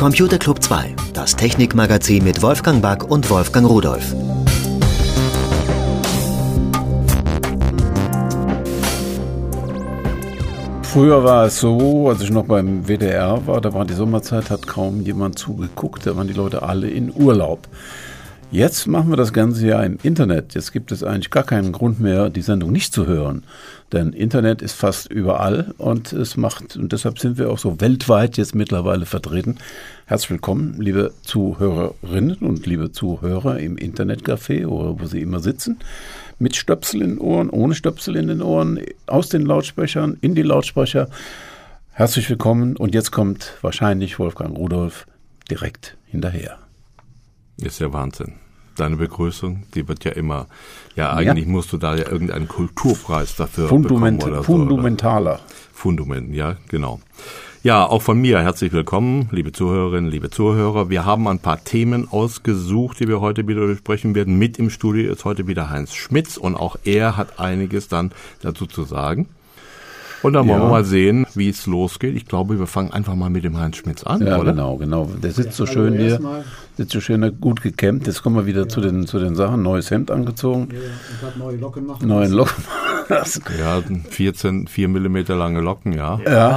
Computer Club 2, das Technikmagazin mit Wolfgang Back und Wolfgang Rudolph. Früher war es so, als ich noch beim WDR war, da war die Sommerzeit, hat kaum jemand zugeguckt, da waren die Leute alle in Urlaub. Jetzt machen wir das ganze Jahr im Internet. Jetzt gibt es eigentlich gar keinen Grund mehr, die Sendung nicht zu hören. Denn Internet ist fast überall und deshalb sind wir auch so weltweit jetzt mittlerweile vertreten. Herzlich willkommen, liebe Zuhörerinnen und liebe Zuhörer im Internetcafé oder wo Sie immer sitzen. Mit Stöpsel in den Ohren, ohne Stöpsel in den Ohren, aus den Lautsprechern, in die Lautsprecher. Herzlich willkommen und jetzt kommt wahrscheinlich Wolfgang Rudolph direkt hinterher. Ist ja Wahnsinn. Deine Begrüßung, die wird ja immer, eigentlich musst du da ja irgendeinen Kulturpreis dafür bekommen oder Fundamentaler. Fundament, ja, genau. Ja, auch von mir herzlich willkommen, liebe Zuhörerinnen, liebe Zuhörer. Wir haben ein paar Themen ausgesucht, die wir heute wieder besprechen werden. Mit im Studio ist heute wieder Heinz Schmitz und auch er hat einiges dann dazu zu sagen. Und dann wollen wir mal sehen, wie es losgeht. Ich glaube, wir fangen einfach mal mit dem Heinz Schmitz an, oder? Genau. Der sitzt so schön hier, sitzt so schön gut gekämmt. Jetzt kommen wir wieder zu den Sachen. Neues Hemd angezogen. Ja, und hat neue Locken machen. Ja, 4 Millimeter lange Locken, ja.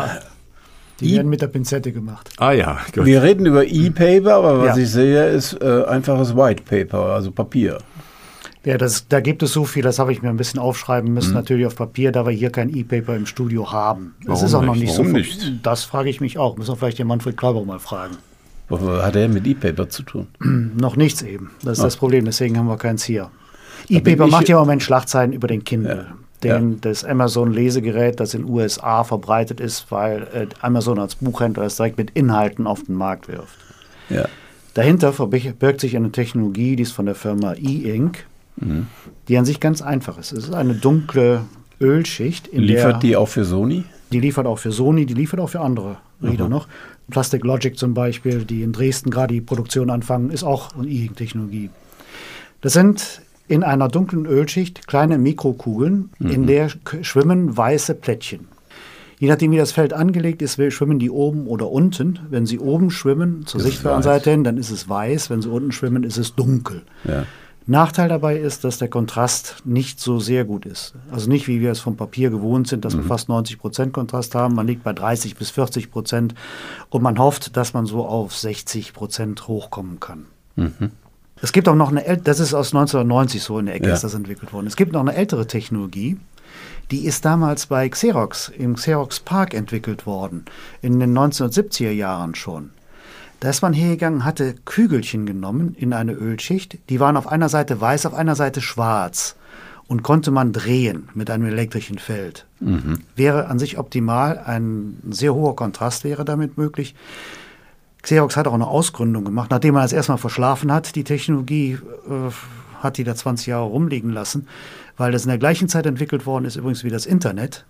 Die werden mit der Pinzette gemacht. Ah ja. Gut. Wir reden über E-Paper, aber was ich sehe, ist einfaches White Paper, also Papier. Ja, da gibt es so viel, das habe ich mir ein bisschen aufschreiben müssen, natürlich auf Papier, da wir hier kein E-Paper im Studio haben. Das ist auch noch nicht so. Nicht? Das frage ich mich auch. Müssen wir vielleicht den Manfred Kläuber mal fragen. Was hat er mit E-Paper zu tun? Noch nichts eben. Das ist das Problem, deswegen haben wir keins hier. E-Paper macht ja im Moment Schlagzeilen über den Kindle. Das Amazon-Lesegerät, das in den USA verbreitet ist, weil Amazon als Buchhändler es direkt mit Inhalten auf den Markt wirft. Ja. Dahinter verbirgt sich eine Technologie, die ist von der Firma E-Ink, die an sich ganz einfach ist. Es ist eine dunkle Ölschicht. Liefert die auch für Sony? Die liefert auch für Sony, die liefert auch für andere Reader noch. Plastic Logic zum Beispiel, die in Dresden gerade die Produktion anfangen, ist auch eine E-Ink-Technologie. Das sind in einer dunklen Ölschicht kleine Mikrokugeln, in der schwimmen weiße Plättchen. Je nachdem, wie das Feld angelegt ist, schwimmen die oben oder unten. Wenn sie oben schwimmen, zur sichtbaren Seite hin, dann ist es weiß. Wenn sie unten schwimmen, ist es dunkel. Ja. Nachteil dabei ist, dass der Kontrast nicht so sehr gut ist. Also nicht, wie wir es vom Papier gewohnt sind, dass wir fast 90% Kontrast haben. Man liegt bei 30 bis 40% und man hofft, dass man so auf 60% hochkommen kann. Es gibt auch noch das ist aus 1990 so in der Ecke, ist das entwickelt worden. Es gibt noch eine ältere Technologie, die ist damals bei Xerox, im Xerox Park entwickelt worden, in den 1970er Jahren schon. Da ist man hergegangen, hatte Kügelchen genommen in eine Ölschicht, die waren auf einer Seite weiß, auf einer Seite schwarz und konnte man drehen mit einem elektrischen Feld. Wäre an sich optimal, ein sehr hoher Kontrast wäre damit möglich. Xerox hat auch eine Ausgründung gemacht, nachdem man das erstmal verschlafen hat, die Technologie hat die da 20 Jahre rumliegen lassen, weil das in der gleichen Zeit entwickelt worden ist, übrigens wie das Ethernet,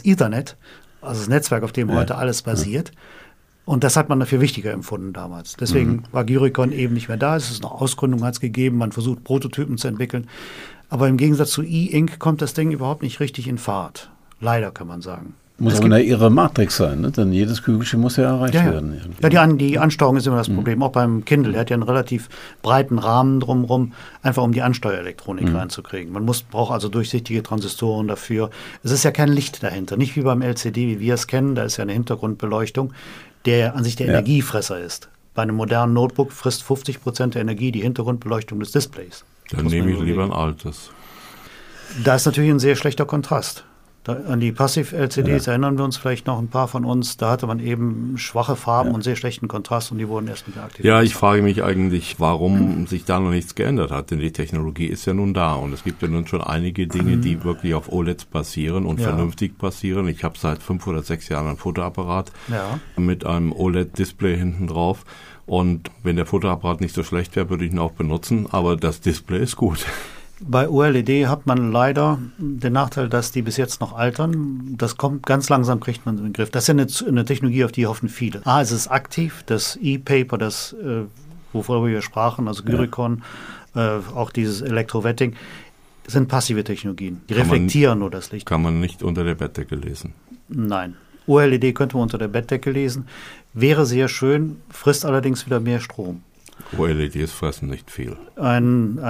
also das Netzwerk, auf dem heute alles basiert. Und das hat man dafür wichtiger empfunden damals. Deswegen war Gyricon eben nicht mehr da. Es ist eine Ausgründung, hat es gegeben. Man versucht, Prototypen zu entwickeln. Aber im Gegensatz zu E-Ink kommt das Ding überhaupt nicht richtig in Fahrt. Leider, kann man sagen. Muss aber eine irre Matrix sein, ne? Denn jedes Kügelchen muss ja erreicht werden. Irgendwie. Ja, die Ansteuerung ist immer das Problem. Auch beim Kindle. Der hat ja einen relativ breiten Rahmen drumherum, einfach um die Ansteuerelektronik reinzukriegen. Man braucht also durchsichtige Transistoren dafür. Es ist ja kein Licht dahinter. Nicht wie beim LCD, wie wir es kennen. Da ist ja eine Hintergrundbeleuchtung, der an sich der Energiefresser ist. Bei einem modernen Notebook frisst 50% der Energie die Hintergrundbeleuchtung des Displays. Dann nehme ich lieber ein altes. Da ist natürlich ein sehr schlechter Kontrast. An die Passiv-LCDs erinnern wir uns vielleicht noch ein paar von uns. Da hatte man eben schwache Farben und sehr schlechten Kontrast und die wurden erst nicht mehr aktiviert. Ja, ich frage mich eigentlich, warum sich da noch nichts geändert hat. Denn die Technologie ist ja nun da und es gibt ja nun schon einige Dinge, die wirklich auf OLEDs basieren und vernünftig basieren. Ich habe seit 5 oder 6 Jahren einen Fotoapparat mit einem OLED-Display hinten drauf. Und wenn der Fotoapparat nicht so schlecht wäre, würde ich ihn auch benutzen. Aber das Display ist gut. Bei OLED hat man leider den Nachteil, dass die bis jetzt noch altern. Das kommt ganz langsam, kriegt man in den Griff. Das ist ja eine Technologie, auf die hoffen viele. Es ist aktiv, das E-Paper, worüber wir sprachen, also Gyricon, auch dieses Electrowetting, sind passive Technologien. Die reflektieren nur das Licht. Kann man nicht unter der Bettdecke lesen? Nein. OLED könnte man unter der Bettdecke lesen. Wäre sehr schön, frisst allerdings wieder mehr Strom. OLEDs fressen nicht viel. Ein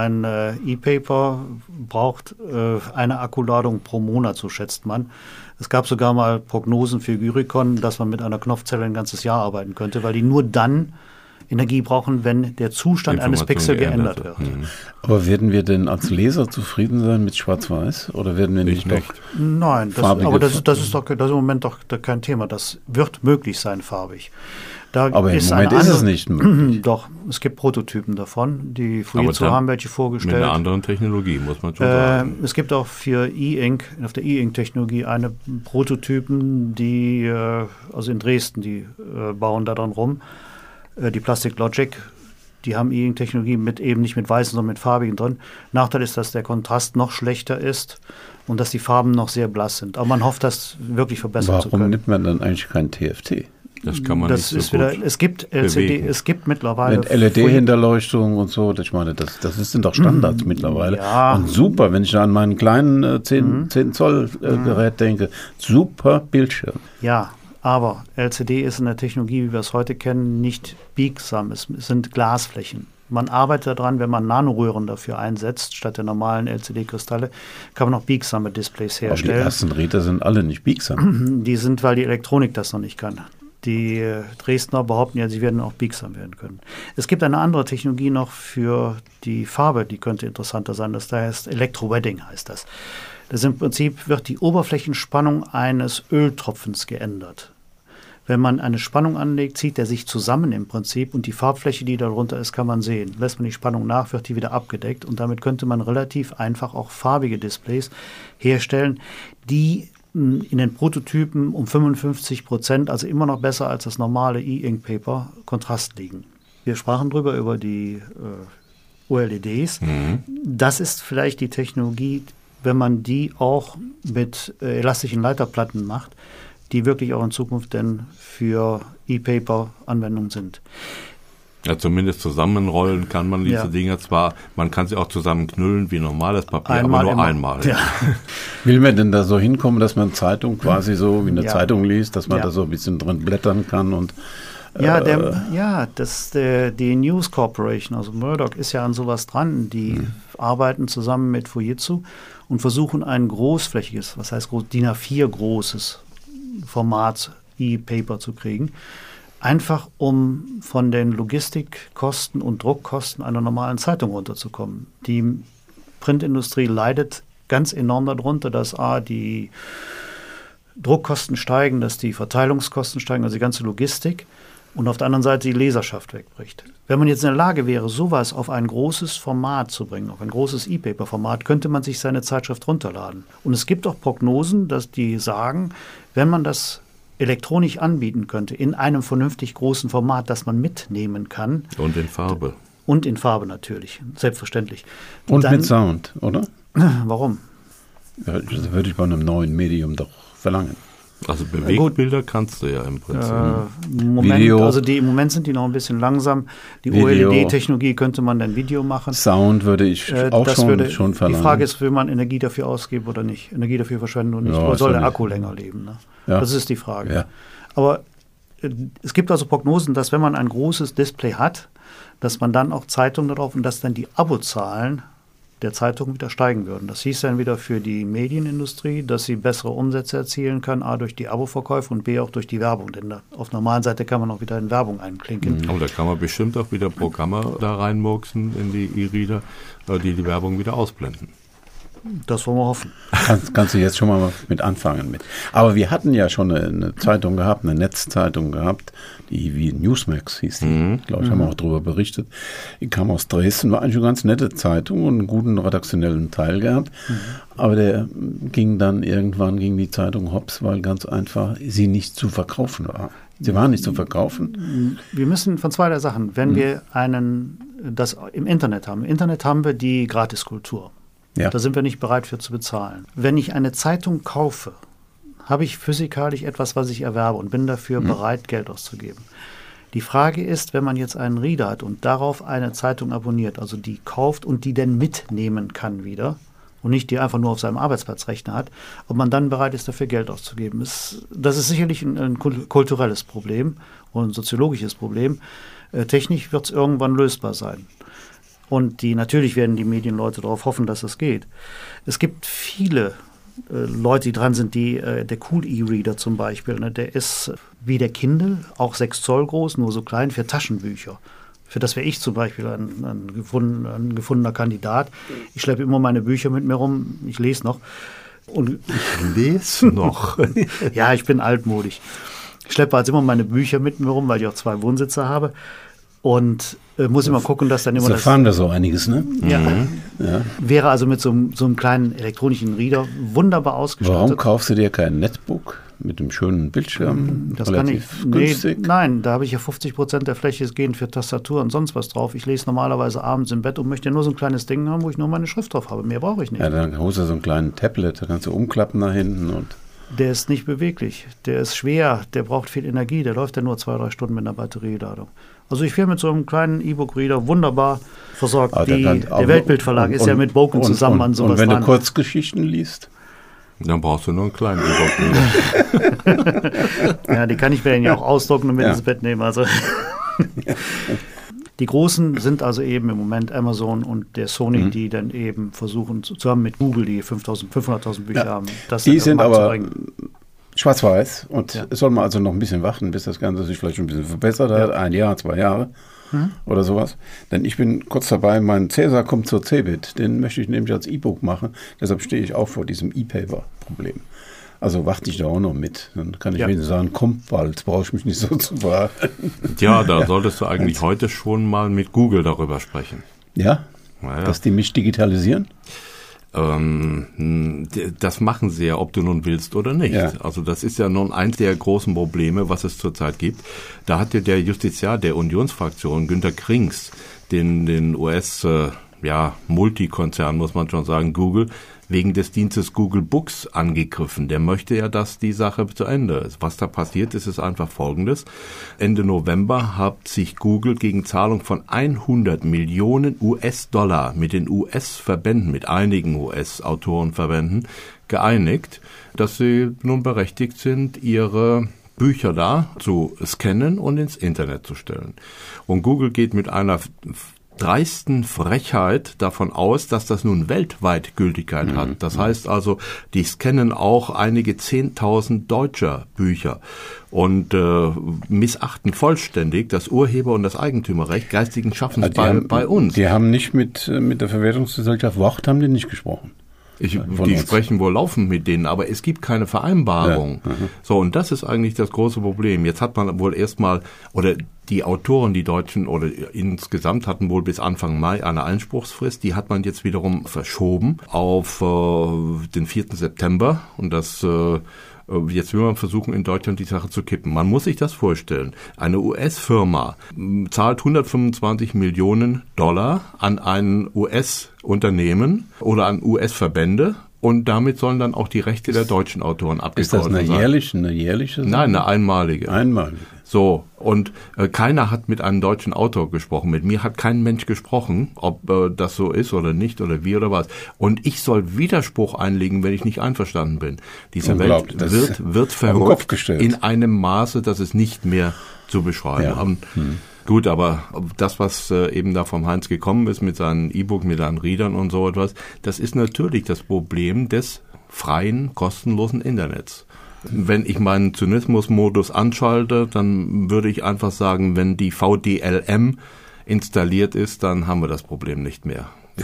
E-Paper braucht eine Akkuladung pro Monat, so schätzt man. Es gab sogar mal Prognosen für Gyricon, dass man mit einer Knopfzelle ein ganzes Jahr arbeiten könnte, weil die nur dann Energie brauchen, wenn der Zustand eines Pixels geändert wird. Aber werden wir denn als Leser zufrieden sein mit Schwarz-Weiß? Oder werden wir nicht doch Nein, das ist im Moment doch kein Thema. Das wird möglich sein, farbig. Aber im Moment ist es nicht möglich. Doch, es gibt Prototypen davon. Die Fujitsu haben welche vorgestellt. Mit einer anderen Technologie, muss man schon sagen. Es gibt auch für E-Ink, auf der E-Ink-Technologie, eine Prototypen, die, also in Dresden, die bauen da dran rum. Die Plastic Logic, die haben E-Ink-Technologie nicht mit weißen, sondern mit farbigen drin. Nachteil ist, dass der Kontrast noch schlechter ist und dass die Farben noch sehr blass sind. Aber man hofft, das wirklich verbessern zu können. Warum nimmt man dann eigentlich kein TFT? Das kann man nicht so gut es gibt LCD, es gibt mittlerweile mit LED-Hinterleuchtung und so, ich meine, das sind doch Standards mittlerweile. Ja. Und super, wenn ich an meinen kleinen 10 Zoll Gerät denke, super Bildschirm. Ja, aber LCD ist in der Technologie, wie wir es heute kennen, nicht biegsam. Es sind Glasflächen. Man arbeitet daran, wenn man Nanoröhren dafür einsetzt, statt der normalen LCD-Kristalle, kann man auch biegsame Displays herstellen. Aber die ersten Räder sind alle nicht biegsam. Die sind, weil die Elektronik das noch nicht kann. Die Dresdner behaupten ja, sie werden auch biegsam werden können. Es gibt eine andere Technologie noch für die Farbe, die könnte interessanter sein. Das heißt Electrowedding heißt das. Das im Prinzip wird die Oberflächenspannung eines Öltropfens geändert. Wenn man eine Spannung anlegt, zieht er sich zusammen im Prinzip und die Farbfläche, die darunter ist, kann man sehen. Lässt man die Spannung nach, wird die wieder abgedeckt und damit könnte man relativ einfach auch farbige Displays herstellen, die in den Prototypen um 55%, also immer noch besser als das normale E-Ink-Paper, Kontrast liegen. Wir sprachen drüber über die OLEDs. Das ist vielleicht die Technologie, wenn man die auch mit elastischen Leiterplatten macht, die wirklich auch in Zukunft denn für E-Paper Anwendungen sind. Ja, zumindest zusammenrollen kann man diese Dinger zwar, man kann sie auch zusammenknüllen wie normales Papier, aber nur einmal. Ja. Will man denn da so hinkommen, dass man Zeitung quasi so wie eine Zeitung liest, dass man da so ein bisschen drin blättern kann und die News Corporation, also Murdoch, ist ja an sowas dran. Die arbeiten zusammen mit Fujitsu und versuchen ein großflächiges, was heißt DIN A4 großes Format E-Paper zu kriegen. Einfach um von den Logistikkosten und Druckkosten einer normalen Zeitung runterzukommen. Die Printindustrie leidet ganz enorm darunter, dass die Druckkosten steigen, dass die Verteilungskosten steigen, also die ganze Logistik. Und auf der anderen Seite die Leserschaft wegbricht. Wenn man jetzt in der Lage wäre, sowas auf ein großes Format zu bringen, auf ein großes E-Paper-Format, könnte man sich seine Zeitschrift runterladen. Und es gibt auch Prognosen, dass die sagen, wenn man das elektronisch anbieten könnte, in einem vernünftig großen Format, das man mitnehmen kann. Und in Farbe. Und in Farbe natürlich, selbstverständlich. Und dann, mit Sound, oder? Warum? Das würde ich bei einem neuen Medium doch verlangen. Also Bewegtbilder kannst du ja im Prinzip. Im Moment sind die noch ein bisschen langsam. Die OLED-Technologie könnte man dann Video machen. Sound würde ich auch schon verlangen. Die Frage ist, will man Energie dafür ausgeben oder nicht? Energie dafür verschwenden oder nicht? Oder soll der Akku länger leben? Ne? Ja. Das ist die Frage. Ja. Aber es gibt also Prognosen, dass wenn man ein großes Display hat, dass man dann auch Zeitungen darauf und dass dann die Abozahlen der Zeitung wieder steigen würden. Das hieß dann wieder für die Medienindustrie, dass sie bessere Umsätze erzielen kann, A durch die Abo-Verkäufe und B auch durch die Werbung. Denn auf der normalen Seite kann man auch wieder in Werbung einklinken. Aber da kann man bestimmt auch wieder Programme da reinmurksen in die E-Reader, die Werbung wieder ausblenden. Das wollen wir hoffen. Kannst du jetzt schon mal mit anfangen mit. Aber wir hatten ja schon eine Zeitung gehabt, eine Netzzeitung gehabt, die wie Newsmax hieß die. Glaube ich, haben wir auch darüber berichtet. Die kam aus Dresden, war eigentlich eine ganz nette Zeitung und einen guten redaktionellen Teil gehabt. Aber der ging dann irgendwann gegen die Zeitung hops, weil ganz einfach sie nicht zu verkaufen war. Sie waren nicht zu verkaufen. Wir müssen von zweierlei Sachen, wenn wir das im Internet haben. Im Internet haben wir die Gratiskultur. Ja. Da sind wir nicht bereit für zu bezahlen. Wenn ich eine Zeitung kaufe, habe ich physikalisch etwas, was ich erwerbe und bin dafür bereit, Geld auszugeben. Die Frage ist, wenn man jetzt einen Reader hat und darauf eine Zeitung abonniert, also die kauft und die dann mitnehmen kann wieder, und nicht die einfach nur auf seinem Arbeitsplatzrechner hat, ob man dann bereit ist, dafür Geld auszugeben. Das ist sicherlich ein kulturelles Problem und ein soziologisches Problem. Technisch wird es irgendwann lösbar sein. Und natürlich werden die Medienleute darauf hoffen, dass es geht. Es gibt viele Leute, die dran sind, der Cool E-Reader zum Beispiel, ne, der ist wie der Kindle, auch 6 Zoll groß, nur so klein für Taschenbücher. Für das wäre ich zum Beispiel ein gefundener Kandidat. Ich schleppe immer meine Bücher mit mir rum, ich lese noch. Und ich lese noch? Ja, ich bin altmodisch. Ich schleppe also immer meine Bücher mit mir rum, weil ich auch 2 Wohnsitze habe. Und muss immer gucken, dass dann immer das... fahren da so einiges, ne? Ja. Ja. Wäre also mit so einem kleinen elektronischen Reader wunderbar ausgestattet. Warum kaufst du dir kein Netbook mit einem schönen Bildschirm? Das kann ich. Günstig? Nein, da habe ich ja 50% der Fläche gehen für Tastatur und sonst was drauf. Ich lese normalerweise abends im Bett und möchte nur so ein kleines Ding haben, wo ich nur meine Schrift drauf habe. Mehr brauche ich nicht. Ja, dann holst du so einen kleinen Tablet, da kannst du umklappen nach hinten und... Der ist nicht beweglich, der ist schwer, der braucht viel Energie, der läuft ja nur 2-3 Stunden mit einer Batterieladung. Also ich wäre mit so einem kleinen E-Book-Reader wunderbar versorgt. Der Weltbildverlag ist ja mit Boken zusammen an sowas dran. Und wenn du Kurzgeschichten liest? Dann brauchst du nur einen kleinen E-Book-Reader. Ja, die kann ich mir dann ja auch ausdrucken und mit ins Bett nehmen. Also die Großen sind also eben im Moment Amazon und der Sony, die dann eben versuchen, zusammen mit Google, die 500.000 Bücher haben. Das die sind aber schwarz-weiß und es soll man also noch ein bisschen warten, bis das Ganze sich vielleicht schon ein bisschen verbessert hat. 1 Jahr, 2 Jahre oder sowas. Denn ich bin kurz dabei, mein Cäsar kommt zur CeBIT. Den möchte ich nämlich als E-Book machen. Deshalb stehe ich auch vor diesem E-Paper-Problem. Also warte ich da auch noch mit. Dann kann ich wenigstens sagen, kommt bald, brauche ich mich nicht so zu verhalten. Ja, da solltest du eigentlich heute schon mal mit Google darüber sprechen. Ja? Dass die mich digitalisieren? Das machen sie ja, ob du nun willst oder nicht. Ja. Also das ist ja nun eins der großen Probleme, was es zurzeit gibt. Da hat ja der Justiziar der Unionsfraktion, Günter Krings, den US Multikonzern, muss man schon sagen, Google, wegen des Dienstes Google Books angegriffen. Der möchte ja, dass die Sache zu Ende ist. Was da passiert ist, ist einfach Folgendes. Ende November hat sich Google gegen Zahlung von 100 Millionen US-Dollar mit den US-Verbänden, mit einigen US-Autorenverbänden geeinigt, dass sie nun berechtigt sind, ihre Bücher da zu scannen und ins Internet zu stellen. Und Google geht mit einer dreisten Frechheit davon aus, dass das nun weltweit Gültigkeit hat. Das heißt also, die scannen auch einige 10.000 deutscher Bücher und missachten vollständig das Urheber- und das Eigentümerrecht geistigen Schaffens bei uns. Die haben nicht mit der Verwertungsgesellschaft Wort, haben die nicht gesprochen. Die sprechen wohl laufend mit denen, aber es gibt keine Vereinbarung. Ja. So, und das ist eigentlich das große Problem. Jetzt hat man wohl erstmal, oder die Autoren, die Deutschen oder insgesamt hatten wohl bis Anfang Mai eine Einspruchsfrist, die hat man jetzt wiederum verschoben auf den 4. September und das jetzt will man versuchen, in Deutschland die Sache zu kippen. Man muss sich das vorstellen. Eine US-Firma zahlt 125 Millionen $, an ein US-Unternehmen oder an US-Verbände und damit sollen dann auch die Rechte der deutschen Autoren abgegolten sein. Ist das eine jährliche Sache? Nein, eine einmalige. Einmalige. So, und keiner hat mit einem deutschen Autor gesprochen. Mit mir hat kein Mensch gesprochen, ob das so ist oder nicht oder wie oder was. Und ich soll Widerspruch einlegen, wenn ich nicht einverstanden bin. Diese Welt wird verrückt in einem Maße, dass es nicht mehr zu beschreiben. Ja. Gut, aber das, was eben da vom Heinz gekommen ist mit seinen E-Book, mit seinen Readern und so etwas, das ist natürlich das Problem des freien, kostenlosen Internets. Wenn ich meinen Zynismus-Modus anschalte, dann würde ich einfach sagen, wenn die VDLM installiert ist, dann haben wir das Problem nicht mehr.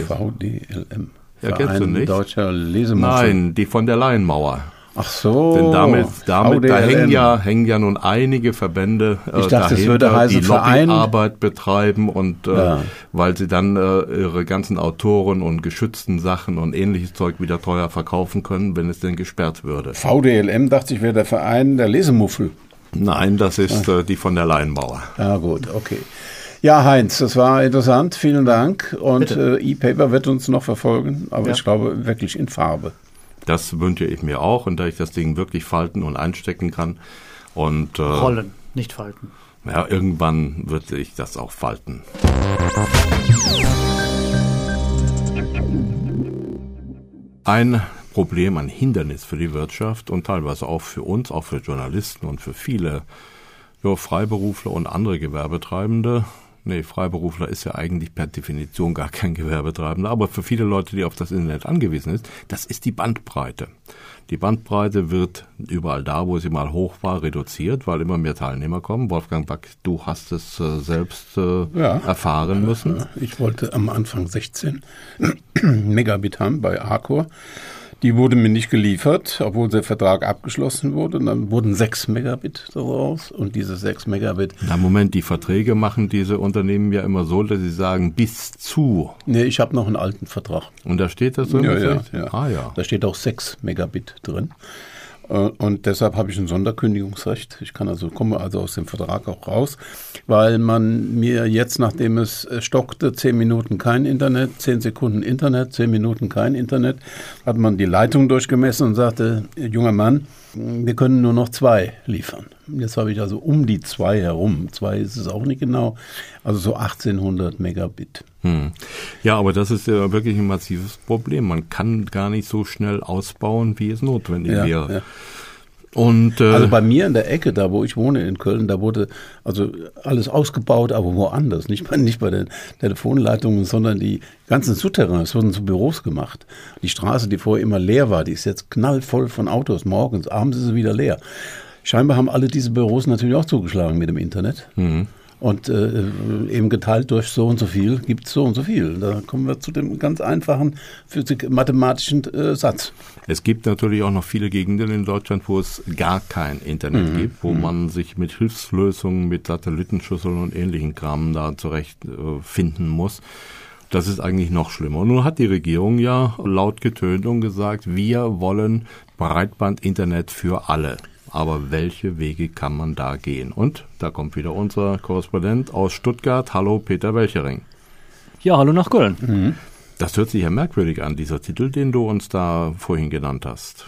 VDLM? Ja, kennst du nicht? Deutscher Lesemuffel? Nein, die von der Laienmauer. Ach so. Denn da hängen ja nun einige Verbände ich dachte, es würde heißen, die Lobbyarbeit betreiben und weil sie dann ihre ganzen Autoren und geschützten Sachen und ähnliches Zeug wieder teuer verkaufen können, wenn es denn gesperrt würde. VDLM, dachte ich, wäre der Verein der Lesemuffel. Nein, das ist die von der Laienmauer. Ja gut, okay. Ja, Heinz, das war interessant, vielen Dank. Und E-Paper wird uns noch verfolgen, aber ich glaube wirklich in Farbe. Das wünsche ich mir auch, und da ich das Ding wirklich falten und einstecken kann. Und rollen, nicht falten. Ja, irgendwann wird sich das auch falten. ein Problem, ein Hindernis für die Wirtschaft und teilweise auch für uns, auch für Journalisten und für viele Freiberufler und andere Gewerbetreibende. Nee, Freiberufler ist ja eigentlich per Definition gar kein Gewerbetreibender, aber für viele Leute, die auf das Internet angewiesen ist, das ist die Bandbreite. Die Bandbreite wird überall da, wo sie mal hoch war, reduziert, weil immer mehr Teilnehmer kommen. Wolfgang Back, du hast es selbst erfahren müssen. Ich wollte am Anfang 16 Megabit haben bei Arcor. Die wurde mir nicht geliefert, obwohl der Vertrag abgeschlossen wurde. Und dann wurden 6 Megabit daraus. Und diese 6 Megabit... Na Moment, die Verträge machen diese Unternehmen ja immer so, dass sie sagen, bis zu. Nee, ich habe noch einen alten Vertrag. Und da steht das drin? Ja. Ah, ja. Da steht auch 6 Megabit drin. Und deshalb habe ich ein Sonderkündigungsrecht. Ich komme also aus dem Vertrag auch raus, weil man mir jetzt, nachdem es stockte, 10 Minuten kein Internet, 10 Sekunden Internet, 10 Minuten kein Internet, hat man die Leitung durchgemessen und sagte, junger Mann, wir können nur noch 2 liefern. Jetzt habe ich also um die 2 herum, 2 ist es auch nicht genau, also so 1800 Megabit. Ja, aber das ist ja wirklich ein massives Problem. Man kann gar nicht so schnell ausbauen, wie es notwendig wäre. Ja. Und, also bei mir in der Ecke, da wo ich wohne in Köln, da wurde also alles ausgebaut, aber woanders. Nicht bei den Telefonleitungen, sondern die ganzen Souterrains wurden zu Büros gemacht. Die Straße, die vorher immer leer war, die ist jetzt knallvoll von Autos. Morgens, abends ist sie wieder leer. Scheinbar haben alle diese Büros natürlich auch zugeschlagen mit dem Internet. Und eben geteilt durch so und so viel gibt es so und so viel. Da kommen wir zu dem ganz einfachen mathematischen Satz. Es gibt natürlich auch noch viele Gegenden in Deutschland, wo es gar kein Internet gibt, wo man sich mit Hilfslösungen, mit Satellitenschüsseln und ähnlichen Kram da zurechtfinden muss. Das ist eigentlich noch schlimmer. Und nun hat die Regierung ja laut getönt und gesagt, wir wollen Breitband-Internet für alle. Aber welche Wege kann man da gehen? Und da kommt wieder unser Korrespondent aus Stuttgart. Hallo, Peter Welchering. Ja, hallo nach Köln. Das hört sich ja merkwürdig an, dieser Titel, den du uns da vorhin genannt hast.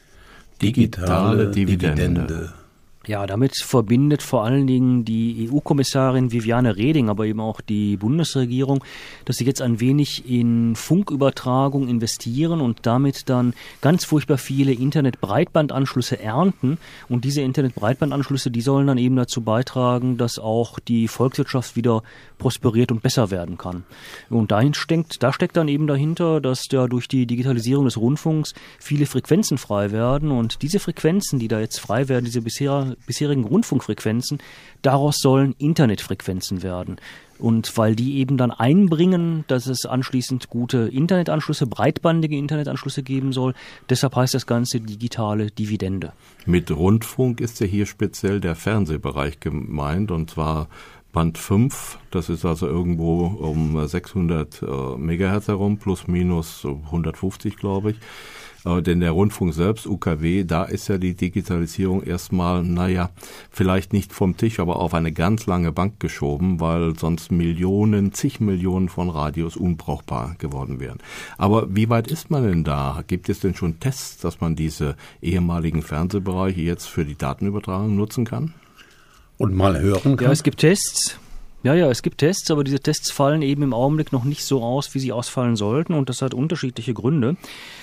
Digitale Dividende. Ja, damit verbindet vor allen Dingen die EU-Kommissarin Viviane Reding, aber eben auch die Bundesregierung, dass sie jetzt ein wenig in Funkübertragung investieren und damit dann ganz furchtbar viele Internet-Breitbandanschlüsse ernten. Und diese Internet-Breitbandanschlüsse, die sollen dann eben dazu beitragen, dass auch die Volkswirtschaft wieder prosperiert und besser werden kann. Und da steckt dann eben dahinter, dass da durch die Digitalisierung des Rundfunks viele Frequenzen frei werden. Und diese Frequenzen, die da jetzt frei werden, diese bisherigen Rundfunkfrequenzen, daraus sollen Internetfrequenzen werden. Und weil die eben dann einbringen, dass es anschließend gute Internetanschlüsse, breitbandige Internetanschlüsse geben soll, deshalb heißt das Ganze digitale Dividende. Mit Rundfunk ist ja hier speziell der Fernsehbereich gemeint, und zwar Band 5, das ist also irgendwo um 600 Megahertz herum, plus minus 150, glaube ich. Denn der Rundfunk selbst, UKW, da ist ja die Digitalisierung erstmal, vielleicht nicht vom Tisch, aber auf eine ganz lange Bank geschoben, weil sonst zig Millionen von Radios unbrauchbar geworden wären. Aber wie weit ist man denn da? Gibt es denn schon Tests, dass man diese ehemaligen Fernsehbereiche jetzt für die Datenübertragung nutzen kann? Und mal hören kann? Ja, es gibt Tests. Ja, es gibt Tests, aber diese Tests fallen eben im Augenblick noch nicht so aus, wie sie ausfallen sollten, und das hat unterschiedliche Gründe.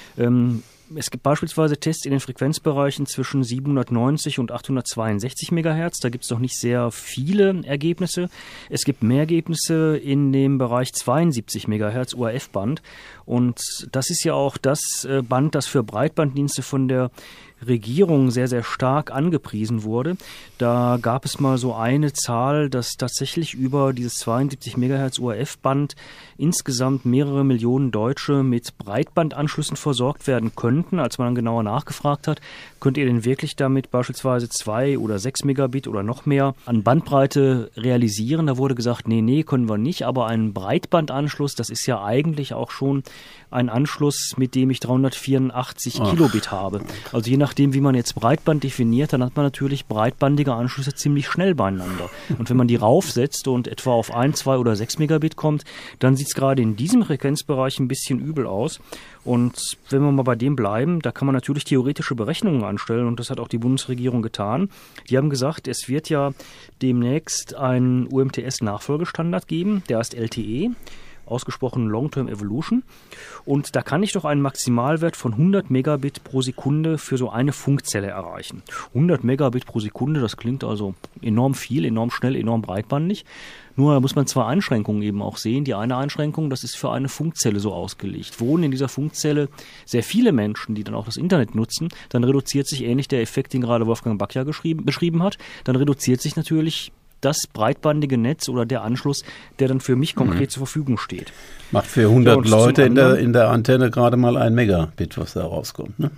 Es gibt beispielsweise Tests in den Frequenzbereichen zwischen 790 und 862 Megahertz. Da gibt es noch nicht sehr viele Ergebnisse. Es gibt mehr Ergebnisse in dem Bereich 72 Megahertz UHF-Band. Und das ist ja auch das Band, das für Breitbanddienste von der Regierung sehr, sehr stark angepriesen wurde. Da gab es mal so eine Zahl, dass tatsächlich über dieses 72 Megahertz UHF-Band insgesamt mehrere Millionen Deutsche mit Breitbandanschlüssen versorgt werden könnten. Als man dann genauer nachgefragt hat, könnt ihr denn wirklich damit beispielsweise 2 oder 6 Megabit oder noch mehr an Bandbreite realisieren? Da wurde gesagt, nee, können wir nicht, aber ein Breitbandanschluss, das ist ja eigentlich auch schon ein Anschluss, mit dem ich 384 Kilobit habe. Also je nachdem, wie man jetzt Breitband definiert, dann hat man natürlich breitbandige Anschlüsse ziemlich schnell beieinander. Und wenn man die raufsetzt und etwa auf 1, 2 oder 6 Megabit kommt, dann sieht es gerade in diesem Frequenzbereich ein bisschen übel aus. Und wenn wir mal bei dem bleiben, da kann man natürlich theoretische Berechnungen anstellen, und das hat auch die Bundesregierung getan. Die haben gesagt, es wird ja demnächst einen UMTS-Nachfolgestandard geben, der heißt LTE. ausgesprochen Long-Term Evolution. Und da kann ich doch einen Maximalwert von 100 Megabit pro Sekunde für so eine Funkzelle erreichen. 100 Megabit pro Sekunde, das klingt also enorm viel, enorm schnell, enorm breitbandig. Nur muss man zwei Einschränkungen eben auch sehen. Die eine Einschränkung, das ist für eine Funkzelle so ausgelegt. Wohnen in dieser Funkzelle sehr viele Menschen, die dann auch das Internet nutzen, dann reduziert sich ähnlich der Effekt, den gerade Wolfgang Back ja beschrieben hat, dann reduziert sich natürlich das breitbandige Netz oder der Anschluss, der dann für mich konkret zur Verfügung steht. Macht für 100 Leute in der Antenne gerade mal 1 Megabit, was da rauskommt, ne?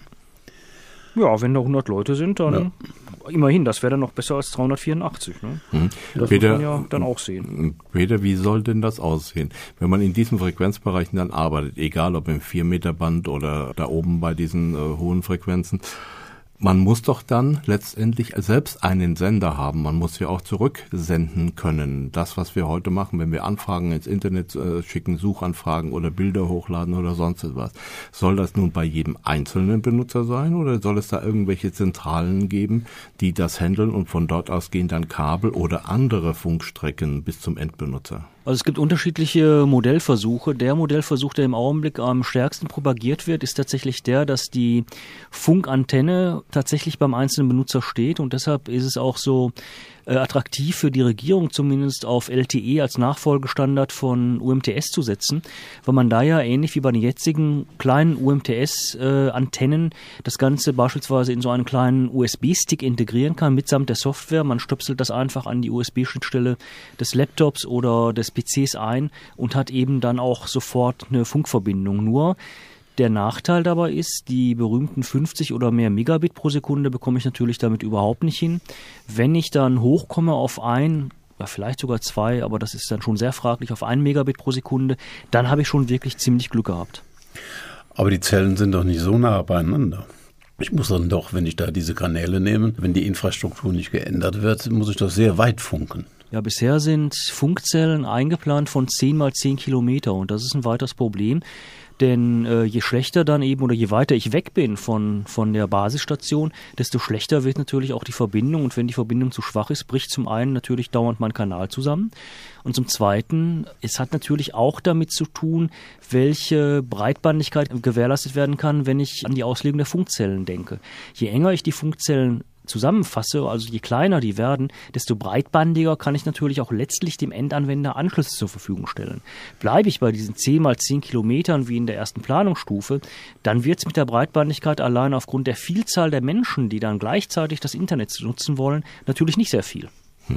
Ja, wenn da 100 Leute sind, dann immerhin, das wäre dann noch besser als 384. Ne? Das Peter, muss man ja dann auch sehen. Peter, wie soll denn das aussehen? Wenn man in diesen Frequenzbereichen dann arbeitet, egal ob im 4-Meter-Band oder da oben bei diesen hohen Frequenzen, man muss doch dann letztendlich selbst einen Sender haben. Man muss ja auch zurücksenden können. Das, was wir heute machen, wenn wir Anfragen ins Internet schicken, Suchanfragen oder Bilder hochladen oder sonst etwas. Soll das nun bei jedem einzelnen Benutzer sein oder soll es da irgendwelche Zentralen geben, die das handeln und von dort aus gehen dann Kabel oder andere Funkstrecken bis zum Endbenutzer? Also es gibt unterschiedliche Modellversuche. Der Modellversuch, der im Augenblick am stärksten propagiert wird, ist tatsächlich der, dass die Funkantenne tatsächlich beim einzelnen Benutzer steht und deshalb ist es auch so attraktiv für die Regierung zumindest auf LTE als Nachfolgestandard von UMTS zu setzen, weil man da ja ähnlich wie bei den jetzigen kleinen UMTS-Antennen das Ganze beispielsweise in so einen kleinen USB-Stick integrieren kann mitsamt der Software. Man stöpselt das einfach an die USB-Schnittstelle des Laptops oder des PCs ein und hat eben dann auch sofort eine Funkverbindung. Nur der Nachteil dabei ist, die berühmten 50 oder mehr Megabit pro Sekunde bekomme ich natürlich damit überhaupt nicht hin. Wenn ich dann hochkomme auf vielleicht sogar 2, aber das ist dann schon sehr fraglich, auf 1 Megabit pro Sekunde, dann habe ich schon wirklich ziemlich Glück gehabt. Aber die Zellen sind doch nicht so nah beieinander. Ich muss dann doch, wenn ich da diese Kanäle nehme, wenn die Infrastruktur nicht geändert wird, muss ich doch sehr weit funken. Ja, bisher sind Funkzellen eingeplant von 10 mal 10 Kilometer und das ist ein weiteres Problem. Denn je schlechter dann eben oder je weiter ich weg bin von der Basisstation, desto schlechter wird natürlich auch die Verbindung. Und wenn die Verbindung zu schwach ist, bricht zum einen natürlich dauernd mein Kanal zusammen. Und zum Zweiten, es hat natürlich auch damit zu tun, welche Breitbandigkeit gewährleistet werden kann, wenn ich an die Auslegung der Funkzellen denke. Je enger ich die Funkzellen zusammenfasse, also je kleiner die werden, desto breitbandiger kann ich natürlich auch letztlich dem Endanwender Anschlüsse zur Verfügung stellen. Bleibe ich bei diesen 10 mal 10 Kilometern wie in der ersten Planungsstufe, dann wird es mit der Breitbandigkeit allein aufgrund der Vielzahl der Menschen, die dann gleichzeitig das Internet nutzen wollen, natürlich nicht sehr viel.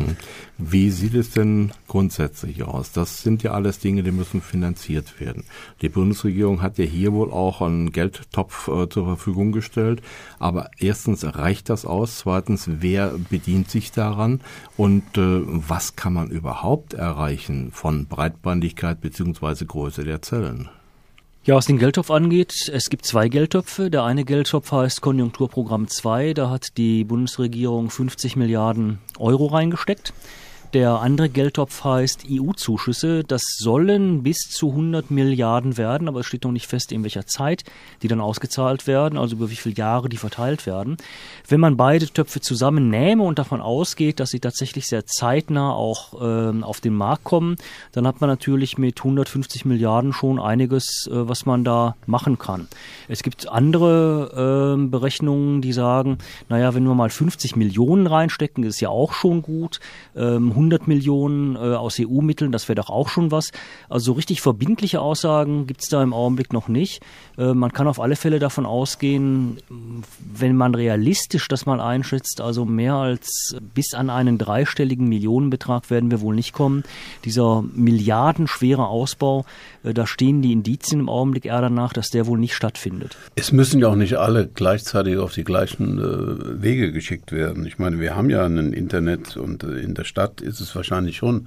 Wie sieht es denn grundsätzlich aus? Das sind ja alles Dinge, die müssen finanziert werden. Die Bundesregierung hat ja hier wohl auch einen Geldtopf zur Verfügung gestellt. Aber erstens, reicht das aus? Zweitens, wer bedient sich daran? Und was kann man überhaupt erreichen von Breitbandigkeit bzw. Größe der Zellen? Ja, was den Geldtopf angeht, es gibt 2 Geldtöpfe. Der eine Geldtopf heißt Konjunkturprogramm 2. Da hat die Bundesregierung 50 Milliarden Euro reingesteckt. Der andere Geldtopf heißt EU-Zuschüsse. Das sollen bis zu 100 Milliarden werden, aber es steht noch nicht fest, in welcher Zeit die dann ausgezahlt werden, also über wie viele Jahre die verteilt werden. Wenn man beide Töpfe zusammennähme und davon ausgeht, dass sie tatsächlich sehr zeitnah auch auf den Markt kommen, dann hat man natürlich mit 150 Milliarden schon einiges, was man da machen kann. Es gibt andere Berechnungen, die sagen, naja, wenn wir mal 50 Millionen reinstecken, ist ja auch schon gut. 100 Millionen aus EU-Mitteln, das wäre doch auch schon was. Also so richtig verbindliche Aussagen gibt es da im Augenblick noch nicht. Man kann auf alle Fälle davon ausgehen, wenn man realistisch das mal einschätzt, also mehr als bis an einen 3-stelligen Millionenbetrag werden wir wohl nicht kommen. Dieser milliardenschwere Ausbau, da stehen die Indizien im Augenblick eher danach, dass der wohl nicht stattfindet. Es müssen ja auch nicht alle gleichzeitig auf die gleichen Wege geschickt werden. Ich meine, wir haben ja ein Internet und in der Stadt ist es wahrscheinlich schon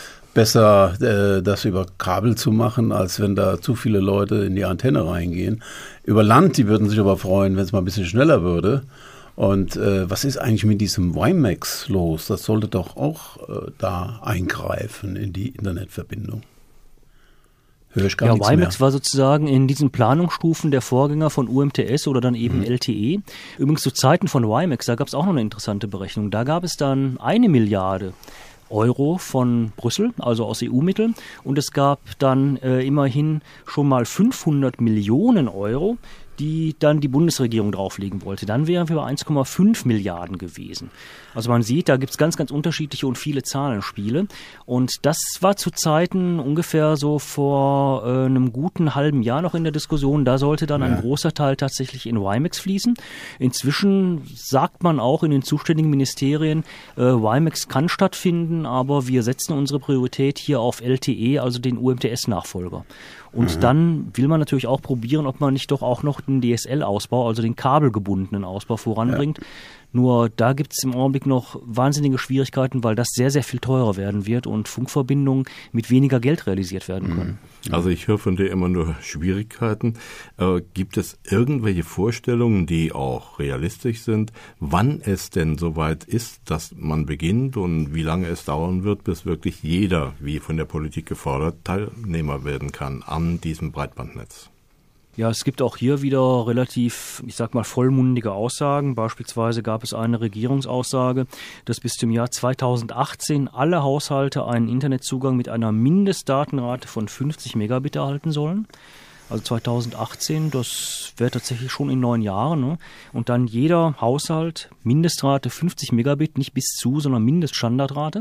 besser, das über Kabel zu machen, als wenn da zu viele Leute in die Antenne reingehen. Über Land, die würden sich aber freuen, wenn es mal ein bisschen schneller würde. Und was ist eigentlich mit diesem WiMAX los? Das sollte doch auch da eingreifen in die Internetverbindung. Höre ich gar nichts mehr. WiMAX war sozusagen in diesen Planungsstufen der Vorgänger von UMTS oder dann eben LTE. Übrigens zu Zeiten von WiMAX, da gab es auch noch eine interessante Berechnung. Da gab es dann 1 Milliarde Euro von Brüssel, also aus EU-Mitteln. Und es gab dann immerhin schon mal 500 Millionen Euro, die dann die Bundesregierung drauflegen wollte. Dann wären wir bei 1,5 Milliarden gewesen. Also man sieht, da gibt es ganz, ganz unterschiedliche und viele Zahlenspiele. Und das war zu Zeiten ungefähr so vor einem guten halben Jahr noch in der Diskussion. Da sollte dann ein großer Teil tatsächlich in WiMAX fließen. Inzwischen sagt man auch in den zuständigen Ministerien, WiMAX kann stattfinden, aber wir setzen unsere Priorität hier auf LTE, also den UMTS-Nachfolger. Und dann will man natürlich auch probieren, ob man nicht doch auch noch den DSL-Ausbau, also den kabelgebundenen Ausbau voranbringt. Nur da gibt es im Augenblick noch wahnsinnige Schwierigkeiten, weil das sehr, sehr viel teurer werden wird und Funkverbindungen mit weniger Geld realisiert werden können. Also ich höre von dir immer nur Schwierigkeiten. Gibt es irgendwelche Vorstellungen, die auch realistisch sind, wann es denn soweit ist, dass man beginnt und wie lange es dauern wird, bis wirklich jeder, wie von der Politik gefordert, Teilnehmer werden kann an diesem Breitbandnetz? Ja, es gibt auch hier wieder relativ, ich sag mal, vollmundige Aussagen. Beispielsweise gab es eine Regierungsaussage, dass bis zum Jahr 2018 alle Haushalte einen Internetzugang mit einer Mindestdatenrate von 50 Megabit erhalten sollen. Also 2018, das wäre tatsächlich schon in 9 Jahren. Ne? Und dann jeder Haushalt, Mindestrate 50 Megabit, nicht bis zu, sondern Mindeststandardrate.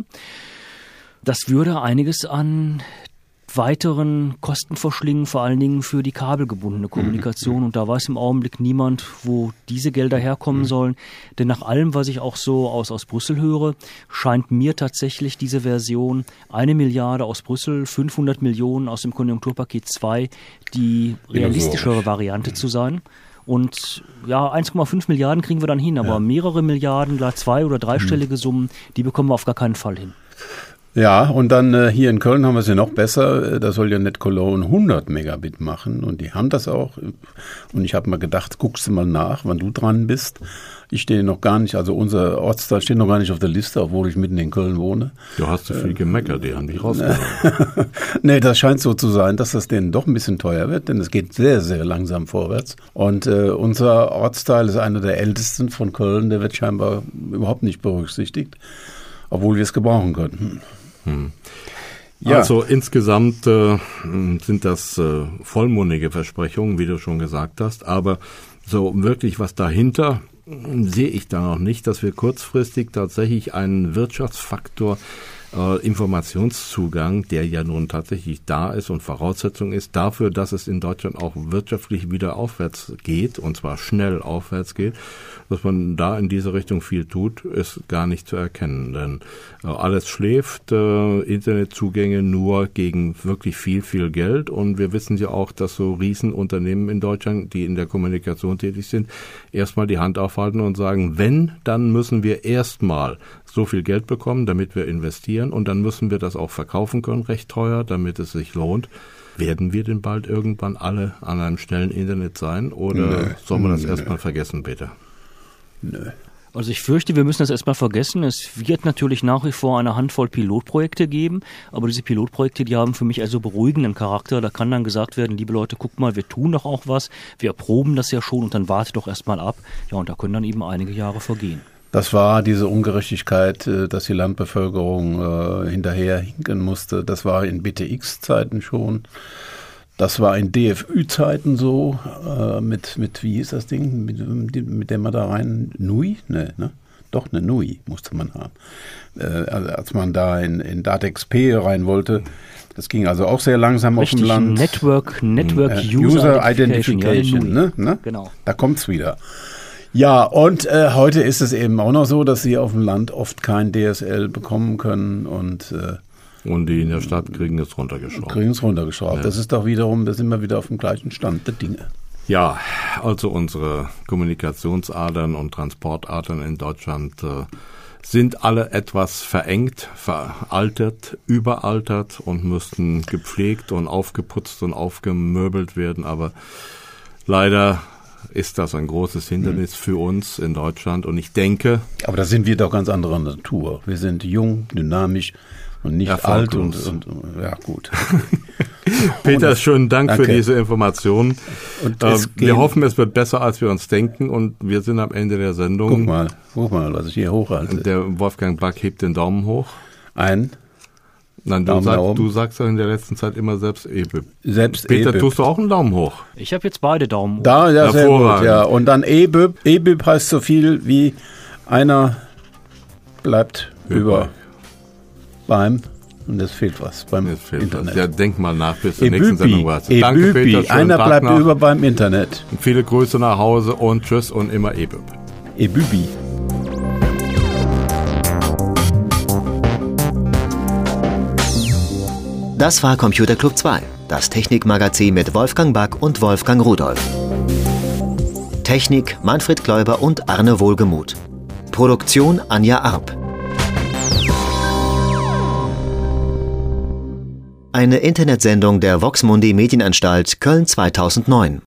Das würde einiges an weiteren Kosten verschlingen, vor allen Dingen für die kabelgebundene Kommunikation. Und da weiß im Augenblick niemand, wo diese Gelder herkommen sollen. Denn nach allem, was ich auch so aus Brüssel höre, scheint mir tatsächlich diese Version 1 Milliarde aus Brüssel, 500 Millionen aus dem Konjunkturpaket 2 die realistischere Variante zu sein. Und ja, 1,5 Milliarden kriegen wir dann hin, aber mehrere Milliarden, klar 2- oder 3-stellige Summen, die bekommen wir auf gar keinen Fall hin. Ja, und dann hier in Köln haben wir es ja noch besser. Da soll ja NetCologne 100 Megabit machen und die haben das auch. Und ich habe mal gedacht, guckst du mal nach, wann du dran bist. Ich stehe noch gar nicht, also unser Ortsteil steht noch gar nicht auf der Liste, obwohl ich mitten in Köln wohne. Du hast zu viel gemeckert, die haben dich rausgenommen. Nee, das scheint so zu sein, dass das denen doch ein bisschen teuer wird, denn es geht sehr, sehr langsam vorwärts. Und unser Ortsteil ist einer der ältesten von Köln, der wird scheinbar überhaupt nicht berücksichtigt, obwohl wir es gebrauchen könnten. Ja. Also insgesamt sind das vollmundige Versprechungen, wie du schon gesagt hast, aber so wirklich was dahinter sehe ich da noch nicht, dass wir kurzfristig tatsächlich einen Wirtschaftsfaktor Informationszugang, der ja nun tatsächlich da ist und Voraussetzung ist dafür, dass es in Deutschland auch wirtschaftlich wieder aufwärts geht, und zwar schnell aufwärts geht, dass man da in diese Richtung viel tut, ist gar nicht zu erkennen. Denn alles schläft, Internetzugänge nur gegen wirklich viel, viel Geld. Und wir wissen ja auch, dass so Riesenunternehmen in Deutschland, die in der Kommunikation tätig sind, erstmal die Hand aufhalten und sagen, wenn, dann müssen wir erstmal so viel Geld bekommen, damit wir investieren, und dann müssen wir das auch verkaufen können, recht teuer, damit es sich lohnt. Werden wir denn bald irgendwann alle an einem schnellen Internet sein, oder soll man das erstmal vergessen, Peter? Nö. Also ich fürchte, wir müssen das erstmal vergessen. Es wird natürlich nach wie vor eine Handvoll Pilotprojekte geben, aber diese Pilotprojekte, die haben für mich also beruhigenden Charakter. Da kann dann gesagt werden, liebe Leute, guck mal, wir tun doch auch was, wir erproben das ja schon und dann wartet doch erstmal ab. Ja, und da können dann eben einige Jahre vergehen. Das war diese Ungerechtigkeit, dass die Landbevölkerung hinterher hinken musste. Das war in BTX-Zeiten schon. Das war in DFÜ-Zeiten so, mit wie hieß das Ding, mit dem man da rein, NUI? Ne? Doch, eine NUI musste man haben. Als man da in DATEX-P rein wollte, das ging also auch sehr langsam auf dem Land. Network User Identification. Ja, ne? Genau. Da kommt's wieder. Ja, und heute ist es eben auch noch so, dass sie auf dem Land oft kein DSL bekommen können und die in der Stadt kriegen es runtergeschraubt. Ja. Das ist doch wiederum, da sind wir wieder auf dem gleichen Stand der Dinge. Ja, also unsere Kommunikationsadern und Transportadern in Deutschland sind alle etwas verengt, veraltet, überaltert und müssten gepflegt und aufgeputzt und aufgemöbelt werden. Aber leider ist das ein großes Hindernis für uns in Deutschland. Und ich denke... Aber da sind wir doch ganz anderer Natur. Wir sind jung, dynamisch und nicht alt und ja, gut. Peter, schönen Dank für diese Informationen. Und wir hoffen, es wird besser, als wir uns denken, und wir sind am Ende der Sendung. Guck mal, was ich hier hochhalte. Der Wolfgang Back hebt den Daumen hoch. ein Nein, du sagst ja in der letzten Zeit immer selbst EBIB. Selbst Peter, EBIB. tust du auch einen Daumen hoch? Ich habe jetzt beide Daumen hoch. Da, ja, sehr gut, Hervorragend. ja. Und dann EBIB. EBIB heißt so viel wie einer bleibt über beim, und es fehlt was beim Jetzt fehlt Internet. das. Ja, denk mal nach, bis zur nächsten Sendung warst. Danke, EBIB. Peter. Schönen Einer Tag bleibt noch. über beim Internet. Viele Grüße nach Hause und tschüss und immer EBIB. EBIB. Das war Computer Club 2, das Technikmagazin mit Wolfgang Back und Wolfgang Rudolf. Technik Manfred Kläuber und Arne Wohlgemuth. Produktion Anja Arp. Eine Internetsendung der Vox Mundi Medienanstalt Köln 2009.